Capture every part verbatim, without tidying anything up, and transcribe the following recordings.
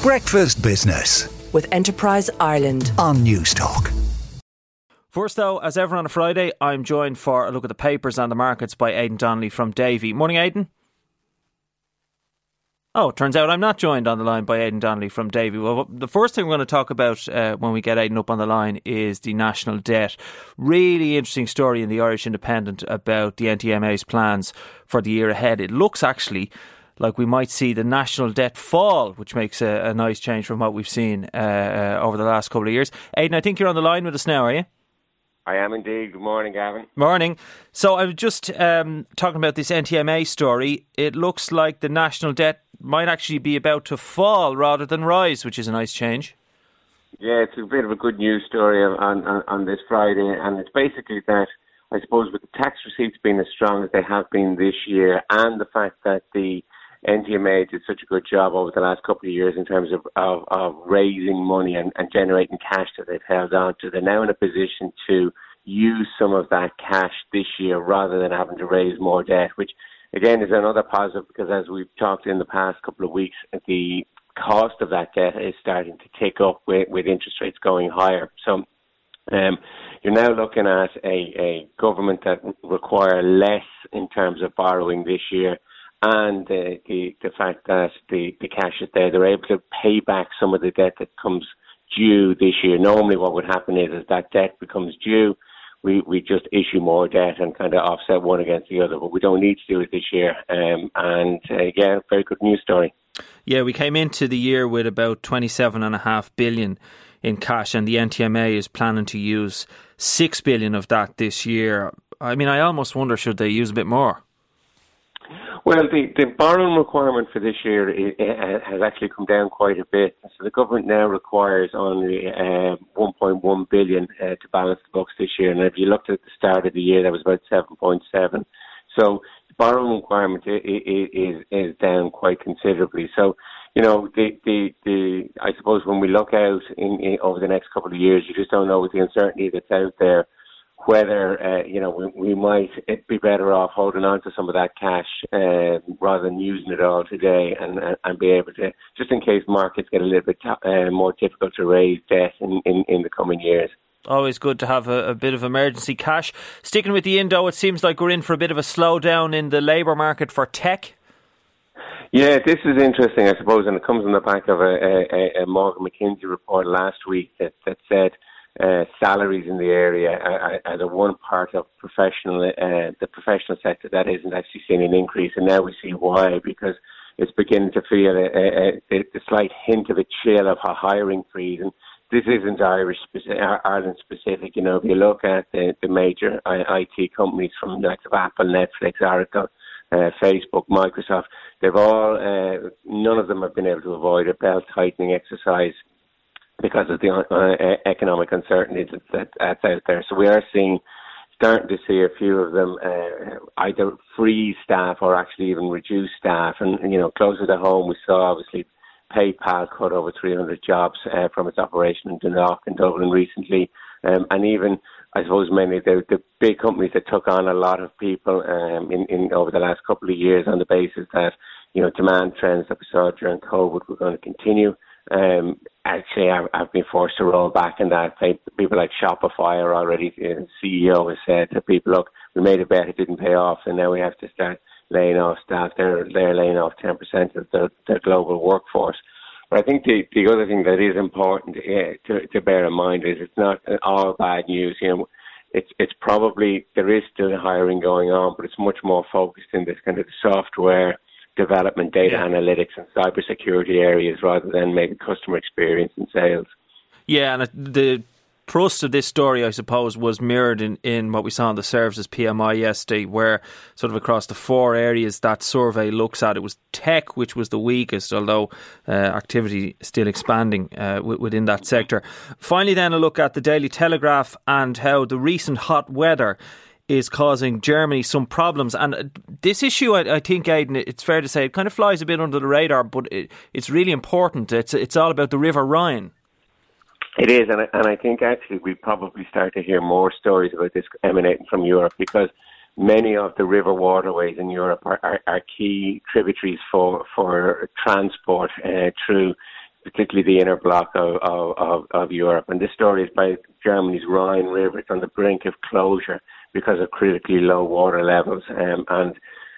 Breakfast Business with Enterprise Ireland on Newstalk. First though, as ever on a Friday, I'm joined for a look at the papers and the markets by Aidan Donnelly from Davy. Morning, Aidan. Oh, it turns out I'm not joined on the line by Aidan Donnelly from Davy. Well, the first thing we're going to talk about uh, when we get Aidan up on the line is the national debt. Really interesting story in the Irish Independent about the N T M A's plans for the year ahead. It looks actually like we might see the national debt fall, which makes a, a nice change from what we've seen uh, uh, over the last couple of years. Aidan, I think you're on the line with us now, are you? I am indeed. Good morning, Gavin. Morning. So I was just um, talking about this N T M A story. It looks like the national debt might actually be about to fall rather than rise, which is a nice change. Yeah, it's a bit of a good news story on, on, on this Friday, and it's basically that, I suppose, with the tax receipts being as strong as they have been this year, and the fact that the N T M A did such a good job over the last couple of years in terms of, of, of raising money and, and generating cash that they've held on to, they're now in a position to use some of that cash this year rather than having to raise more debt, which again is another positive, because as we've talked in the past couple of weeks, the cost of that debt is starting to tick up with, with interest rates going higher. So um, you're now looking at a, a government that require less in terms of borrowing this year, and uh, the the fact that the, the cash is there, they're able to pay back some of the debt that comes due this year. Normally what would happen is, as that debt becomes due, we, we just issue more debt and kind of offset one against the other, but we don't need to do it this year. Um, and uh, yeah, very good news story. Yeah, we came into the year with about twenty-seven point five billion in cash, and the N T M A is planning to use six billion of that this year. I mean, I almost wonder, should they use a bit more? Well, the, the borrowing requirement for this year has actually come down quite a bit. So the government now requires only uh, one point one billion uh, to balance the books this year. And if you looked at the start of the year, that was about seven point seven. So the borrowing requirement is, is, is down quite considerably. So, you know, the, the, the I suppose when we look out in, in over the next couple of years, you just don't know, with the uncertainty that's out there, whether, uh, you know, we, we might be better off holding on to some of that cash uh, rather than using it all today, and, and be able to, just in case markets get a little bit uh, more difficult to raise debt in, in, in the coming years. Always good to have a, a bit of emergency cash. Sticking with the Indo, it seems like we're in for a bit of a slowdown in the labour market for tech. Yeah, this is interesting, I suppose, and it comes on the back of a, a, a Morgan McKinsey report last week that, that said Uh, salaries in the area are, are the one part of professional, uh, the professional sector that isn't actually seeing an increase, and now we see why, because it's beginning to feel a, a, a, a slight hint of a chill of a hiring freeze, and this isn't Irish, Ireland specific. You know, if you look at the, the major I T companies from the likes of Apple, Netflix, Oracle, uh, Facebook, Microsoft, they've all, uh, none of them have been able to avoid a belt tightening exercise because of the uh, economic uncertainty that, that's out there. So we are seeing, starting to see a few of them uh, either freeze staff or actually even reduce staff. And, you know, closer to home, we saw obviously PayPal cut over three hundred jobs uh, from its operation in Dundalk and Dublin recently. Um, and even, I suppose, many of the, the big companies that took on a lot of people um, in, in over the last couple of years on the basis that, you know, demand trends that we saw during COVID were going to continue. Um, actually, I've, I've been forced to roll back in that. People like Shopify are already, the C E O has said to people, look, we made a bet, it didn't pay off, and now we have to start laying off staff. They're, they're laying off ten percent of their, their global workforce. But I think the, the other thing that is important uh, to, to bear in mind is it's not all bad news. You know, it's it's probably, there is still hiring going on, but it's much more focused in this kind of software development, data yeah. analytics and cybersecurity areas rather than maybe customer experience and sales. Yeah, and the thrust of this story, I suppose, was mirrored in, in what we saw on the services P M I yesterday, where sort of across the four areas that survey looks at, it was tech which was the weakest, although uh, activity still expanding uh, w- within that sector. Finally then, a look at the Daily Telegraph and how the recent hot weather is causing Germany some problems. And this issue, I, I think, Aidan, it's fair to say, it kind of flies a bit under the radar, but it, it's really important. It's it's all about the River Rhine. It is, and I, and I think actually we probably start to hear more stories about this emanating from Europe, because many of the river waterways in Europe are, are, are key tributaries for, for transport uh, through particularly the inner block of, of, of, of Europe. And this story is by Germany's Rhine River. It's on the brink of closure because of critically low water levels. Um, and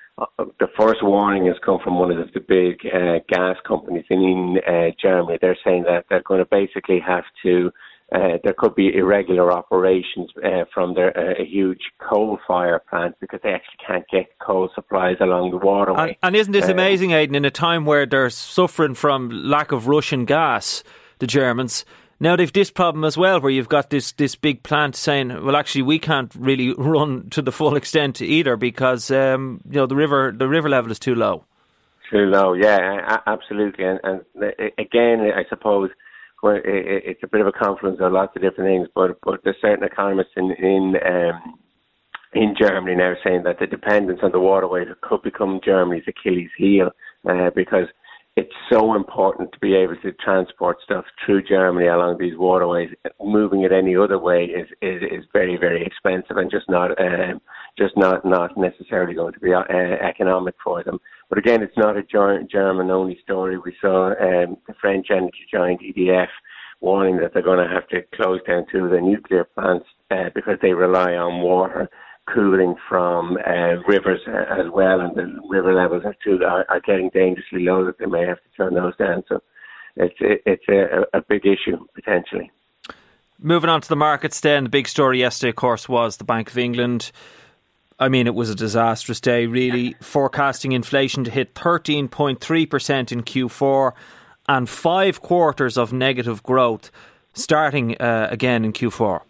the first warning has come from one of the big uh, gas companies in uh, Germany. They're saying that they're going to basically have to, uh, there could be irregular operations uh, from their uh, a huge coal fire plant because they actually can't get coal supplies along the waterway. And, and isn't this um, amazing, Aidan, in a time where they're suffering from lack of Russian gas, the Germans? Now they've this problem as well, where you've got this, this big plant saying, well, actually, we can't really run to the full extent either because um, you know the river the river level is too low. Too low, yeah, absolutely. And, and again, I suppose well, it's a bit of a confluence of lots of different things. But but there's certain economists in in um, in Germany now saying that the dependence on the waterway could become Germany's Achilles heel uh, because it's so important to be able to transport stuff through Germany along these waterways. Moving it any other way is, is, is very, very expensive and just not um, just not, not necessarily going to be uh, economic for them. But again, it's not a German-only story. We saw um, the French energy giant E D F warning that they're going to have to close down two of the nuclear plants uh, because they rely on water cooling from uh, rivers uh, as well, and the river levels are too are, are getting dangerously low that they may have to turn those down. So it's it, it's a, a big issue potentially. Moving on to the markets, then the big story yesterday, of course, was the Bank of England. I mean, it was a disastrous day, really, forecasting inflation to hit thirteen point three percent in Q four and five quarters of negative growth, starting uh, again in Q four.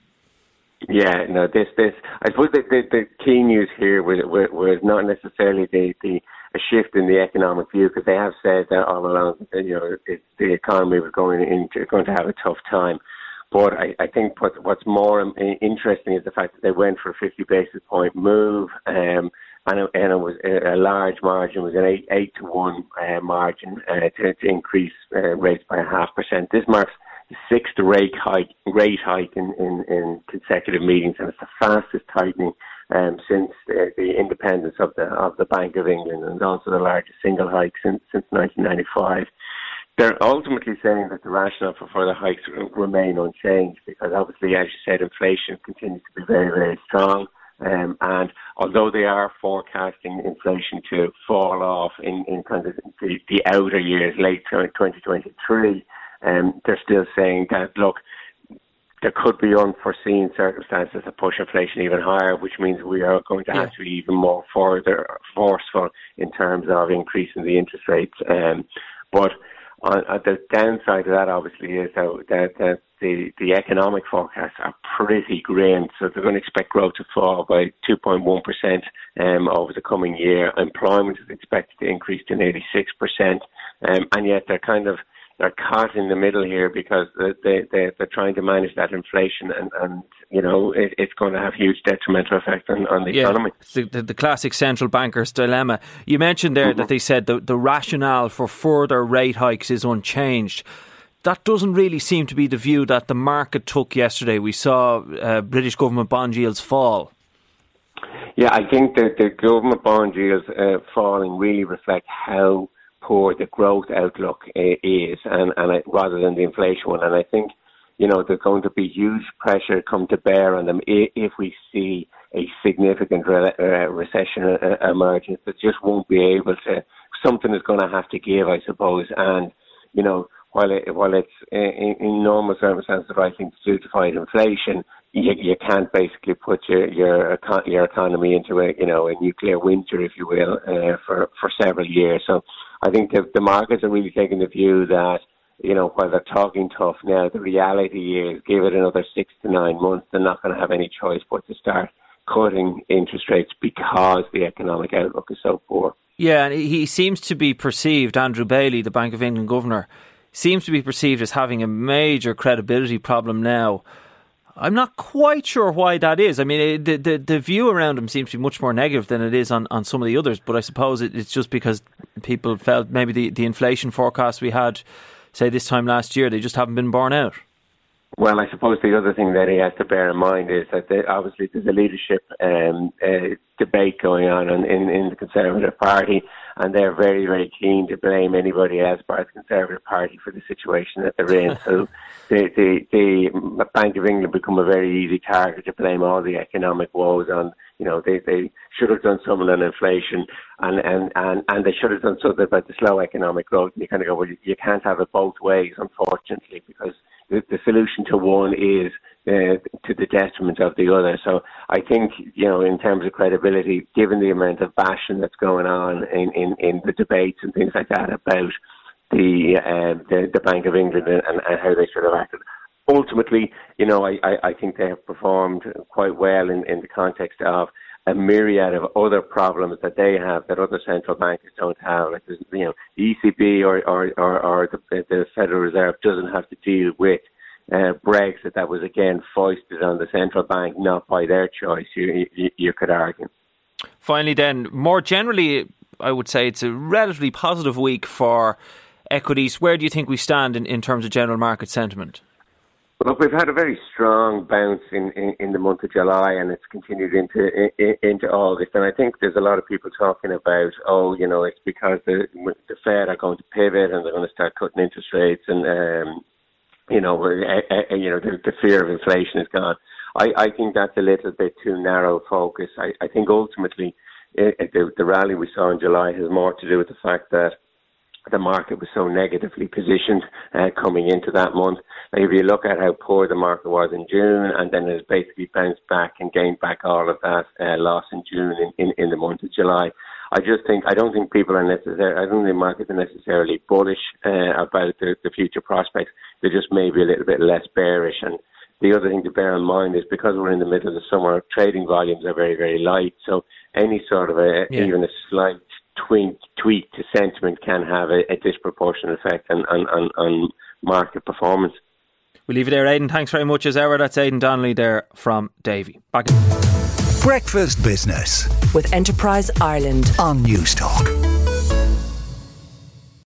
Yeah, no, this, this, I suppose the, the, the key news here was, was not necessarily the, the a shift in the economic view, because they have said that all along, you know, it, the economy was going into, going to have a tough time. But I, I think what, what's more interesting is the fact that they went for a fifty basis point move, um, and, it, and it was a large margin, it was an eight, eight to one uh, margin uh, to, to increase uh, rates by a half percent. This marks the sixth rate hike, rate hike in, in, in consecutive meetings, and it's the fastest tightening um, since the, the independence of the of the Bank of England, and also the largest single hike since since nineteen ninety-five. They're ultimately saying that the rationale for further hikes remain unchanged because, obviously, as you said, inflation continues to be very, very strong. Um, and although they are forecasting inflation to fall off in, in kind of the, the outer years, late twenty twenty-three, Um, they're still saying that, look, there could be unforeseen circumstances that push inflation even higher, which means we are going to have yeah. to be even more further forceful in terms of increasing the interest rates. Um, but on, on the downside of that, obviously, is that, that, that the, the economic forecasts are pretty grim. So they're going to expect growth to fall by two point one percent um, over the coming year. Employment is expected to increase to nearly six percent. Um, and yet they're kind of They're caught in the middle here because they, they, they're trying to manage that inflation and, and you know, it, it's going to have huge detrimental effect on, on the yeah, economy. It's the, the, the classic central banker's dilemma. You mentioned there mm-hmm. that they said the, the rationale for further rate hikes is unchanged. That doesn't really seem to be the view that the market took yesterday. We saw uh, British government bond yields fall. Yeah, I think that the government bond yields uh, falling really reflect how poor the growth outlook uh, is, and, and I, rather than the inflation one. And I think, you know, there's going to be huge pressure come to bear on them if, if we see a significant re- uh, recession uh, emerging. That just won't be able to. Something is going to have to give, I suppose. And you know, while it, while it's in, in normal circumstances the right thing to do to fight inflation, you, you can't basically put your your your economy into a you know a nuclear winter, if you will, uh, for for several years. So I think the, the markets are really taking the view that, you know, while they're talking tough now, the reality is give it another six to nine months, they're not going to have any choice but to start cutting interest rates because the economic outlook is so poor. Yeah, and he seems to be perceived, Andrew Bailey, the Bank of England governor, seems to be perceived as having a major credibility problem now. I'm not quite sure why that is. I mean, the, the the view around him seems to be much more negative than it is on, on some of the others, but I suppose it, it's just because people felt maybe the, the inflation forecast we had, say, this time last year, they just haven't been borne out. Well, I suppose the other thing that he has to bear in mind is that there, obviously there's a leadership um, uh, debate going on in, in, in the Conservative Party, and they're very, very keen to blame anybody else but the Conservative Party for the situation that they're in. So the, the, the Bank of England become a very easy target to blame all the economic woes on. You know, they, they should have done something on inflation, and, and, and, and they should have done something about the slow economic growth. And you kind of go, well, you, you can't have it both ways, unfortunately, because the, the solution to one is uh, to the detriment of the other. So I think, you know, in terms of credibility, given the amount of bashing that's going on in, in, in the debates and things like that about the uh, the, the Bank of England and, and how they should have acted, ultimately, you know, I, I, I think they have performed quite well in, in the context of a myriad of other problems that they have that other central bankers don't have. Like, you know, the E C B or or, or, or the, the Federal Reserve doesn't have to deal with uh, Brexit. That was again foisted on the central bank, not by their choice. You, you, you could argue. Finally, then, more generally, I would say it's a relatively positive week for equities. Where do you think we stand in, in terms of general market sentiment? Look, we've had a very strong bounce in, in, in the month of July, and it's continued into in, into August. And I think there's a lot of people talking about, oh, you know, it's because the, the Fed are going to pivot and they're going to start cutting interest rates, and um, you know, uh, uh, you know, the, the fear of inflation is gone. I, I think that's a little bit too narrow focus. I, I think ultimately it, the, the rally we saw in July has more to do with the fact that the market was so negatively positioned uh, coming into that month. Like, if you look at how poor the market was in June, and then it basically bounced back and gained back all of that uh, loss in June in, in, in the month of July. I just think, I don't think people are necessarily, I don't think the markets are necessarily bullish uh, about the, the future prospects. They're just maybe a little bit less bearish. And the other thing to bear in mind is because we're in the middle of the summer, trading volumes are very, very light. So any sort of a, yeah. even a slight tweak, tweak to sentiment can have a, a disproportionate effect on, on, on, on market performance. We'll leave it there, Aidan. Thanks very much as ever. That's Aidan Donnelly there from Davy. Back in. Breakfast Business with Enterprise Ireland on Newstalk.